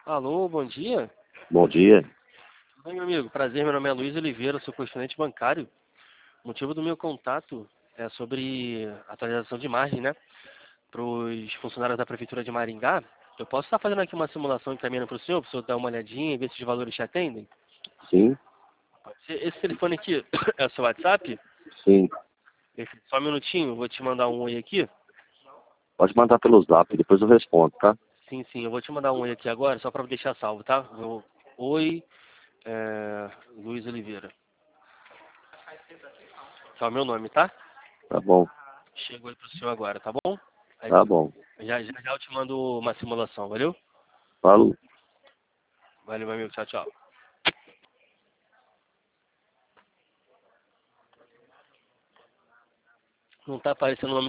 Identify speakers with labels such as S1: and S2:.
S1: Alô, bom dia.
S2: Bom dia.
S1: Tudo bem, meu amigo? Prazer, meu nome é Luiz Oliveira, sou correspondente bancário. O motivo do meu contato é sobre atualização de margem, né? Para os funcionários da Prefeitura de Maringá. Eu posso estar fazendo aqui uma simulação encaminhando para o senhor dar uma olhadinha e ver se os valores te atendem?
S2: Sim,
S1: Esse telefone aqui é o seu WhatsApp?
S2: sim.
S1: Só um minutinho, eu vou te mandar um oi aqui.
S2: Pode mandar pelo zap, depois eu respondo, tá?
S1: Sim, sim, eu vou te mandar um oi aqui agora, só para deixar salvo, tá? Oi, Luiz Oliveira. Que é o meu nome, tá?
S2: Tá bom,
S1: Chegou aí pro senhor agora, tá bom? Aí,
S2: tá bom.
S1: já eu te mando uma simulação, valeu?
S2: Falou.
S1: Valeu, meu amigo. Tchau, tchau. Não tá aparecendo o nome